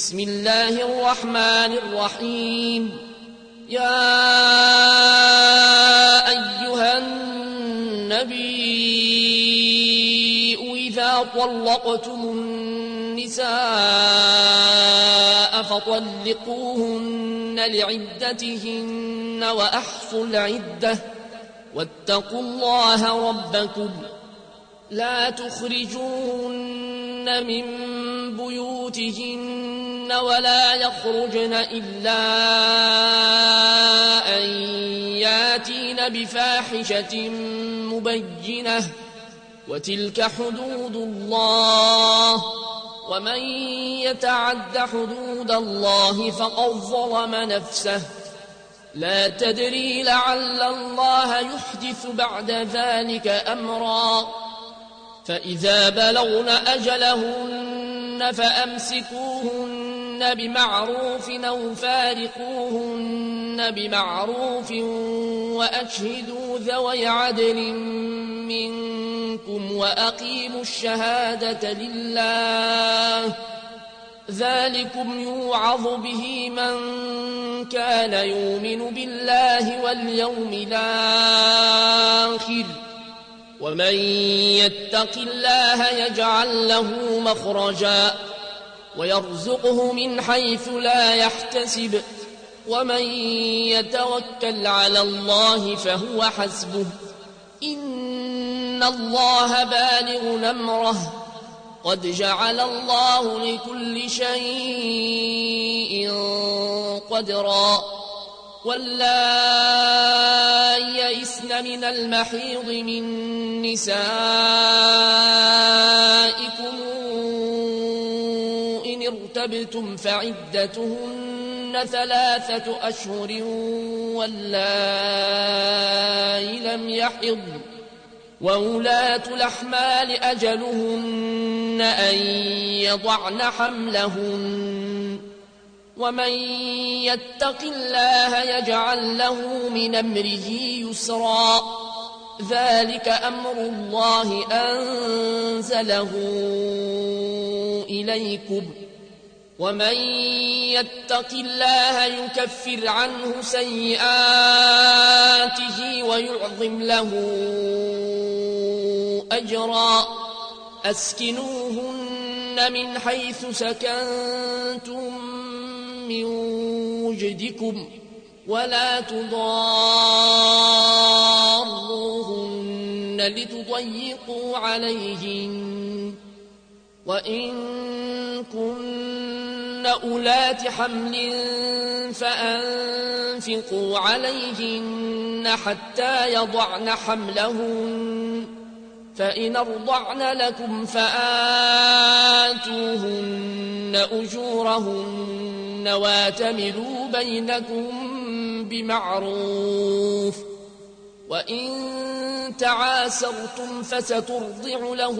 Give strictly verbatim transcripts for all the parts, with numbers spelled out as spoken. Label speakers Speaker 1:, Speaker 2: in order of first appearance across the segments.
Speaker 1: بسم الله الرحمن الرحيم. يا أيها النبي إذا طلقتم النساء فطلقوهن لعدتهن وأحصوا العدة واتقوا الله ربكم لا تخرجوهن من بيوتهن ولا يخرجن إلا أن ياتين بفاحشة مبينة وتلك حدود الله ومن يتعد حدود الله فقد ظلم نفسه لا تدري لعل الله يحدث بعد ذلك أمرا فإذا بلغن أجلهن فأمسكوهن بمعروف أو فارقوهن بمعروف وأشهدوا ذوي عدل منكم وأقيموا الشهادة لله ذلكم يوعظ به من كان يؤمن بالله واليوم الآخر ومن يتق الله يجعل له مخرجا ويرزقه من حيث لا يحتسب ومن يتوكل على الله فهو حسبه إن الله بالغ أمره قد جعل الله لكل شيء قدرا واللائي يئسن من المحيض من نسائكم إن ارتبتم فعدتهن ثلاثة أشهر واللائي لم يحضن وأولاة الأحمال أجلهن أن يضعن حملهن ومن يتق الله يجعل له من أمره يسرا ذلك أمر الله أنزله إليكم ومن يتق الله يكفر عنه سيئاته ويعظم له أجرا أسكنوهن من حيث سكنتم من وجدكم ولا تضاروهن لتضيقوا عليهن وإن كن أولات حمل فأنفقوا عليهن حتى يضعن حملهن فإن أرضعن لكم فآتوهن أجورهن واتمروا بينكم بمعروف وإن تعاسرتم فسترضع له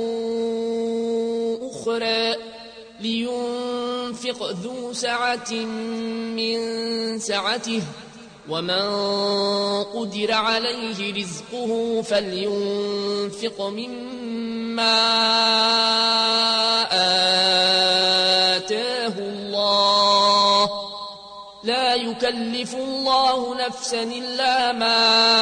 Speaker 1: أخرى لينفق ذو سعة من سعته ومن قدر عليه رزقه فلينفق مما آتاه الله لا يكلف الله نفسا إلا ما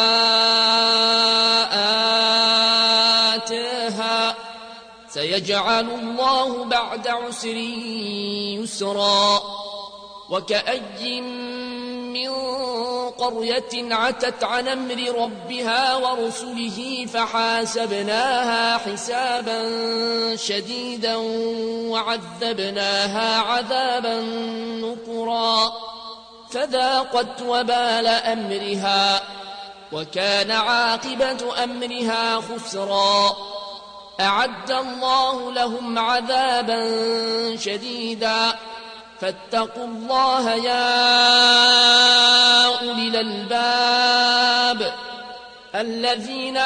Speaker 1: آتاها سيجعل الله بعد عسر يسرا وكأي من قرية عتت عن أمر ربها ورسله فحاسبناها حسابا شديدا وعذبناها عذابا نكرا فذاقت وبال أمرها وكان عاقبة أمرها خسرا أعد الله لهم عذابا شديدا فاتقوا الله يا أولي الألباب الذين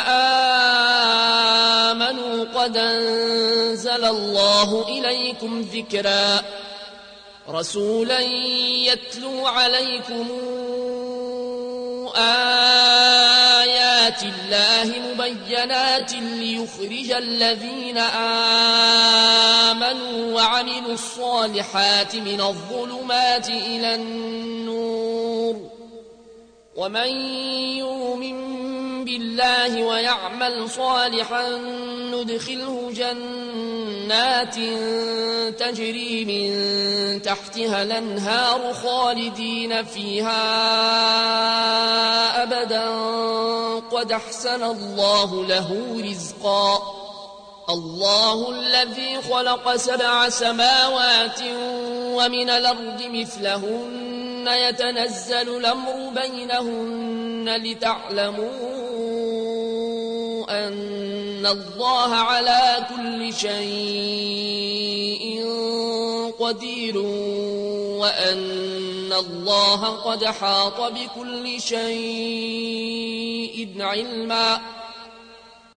Speaker 1: آمنوا قد أنزل الله إليكم ذكرا رسولا يتلو عليكم آيات آيات الله مبينات ليخرج الذين آمنوا وعملوا الصالحات من الظلمات إلى النور ومن يؤمن بالله ويعمل صالحا ندخله جنات تجري من تحتها الأنهار خالدين فيها أبدا قد أحسن الله له رزقا الله الذي خلق سبع سماوات ومن الأرض مثلهن يتنزل الأمر بينهن لتعلموا أن الله على كل شيء قدير وأن الله قد حاط بكل شيء علما